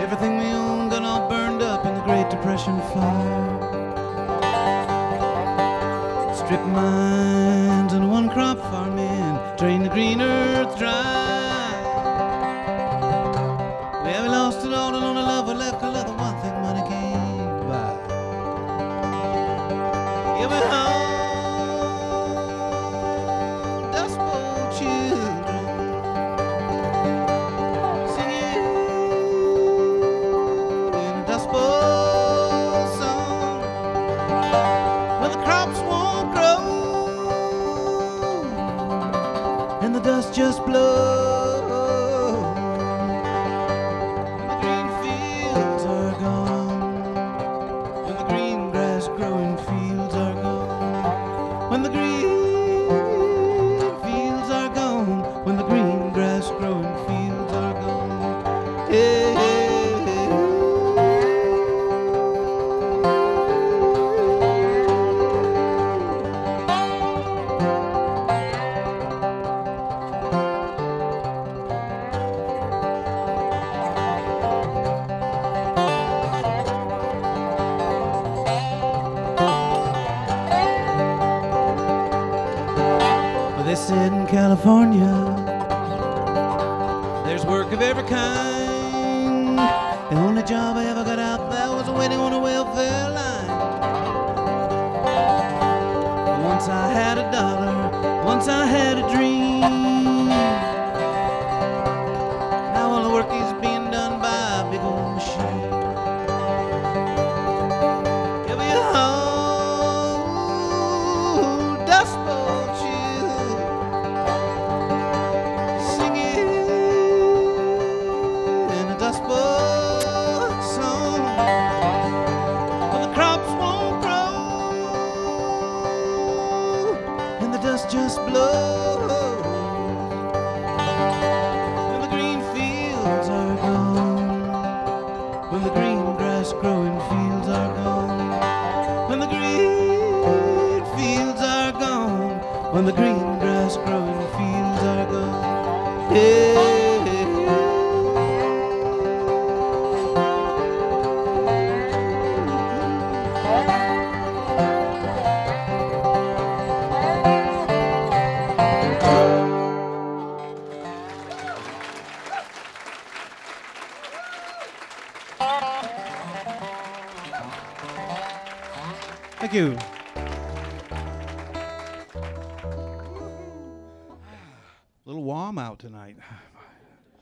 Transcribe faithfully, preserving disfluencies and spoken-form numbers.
Everything we own got all burned up in the Great Depression fire. Strip mines and one crop farming, drain the green earth dry. Well, we lost it all alone, the love we left, cause the one thing money can't buy. Yeah, we home, Dust Bowl children, singing in a Dust Bowl song. Well, the crops won't grow and the dust just blows. When the green fields are gone, when the green grass growing fields are gone. Hey, hey, hey. They said in California there's work of every kind. The only job I ever got out there was waiting on a welfare line. Once I had a dollar, once I had a dream. Now all the work is being done by a big old machine. Give me a whole Dust Bowl chill, Dust Bowl song. Well, the crops won't grow and the dust just blows. When the green fields are gone, when the green grass growing fields are gone, when the green fields are gone, when the green grass growing fields are gone. Hey. Thank you. A little warm out tonight.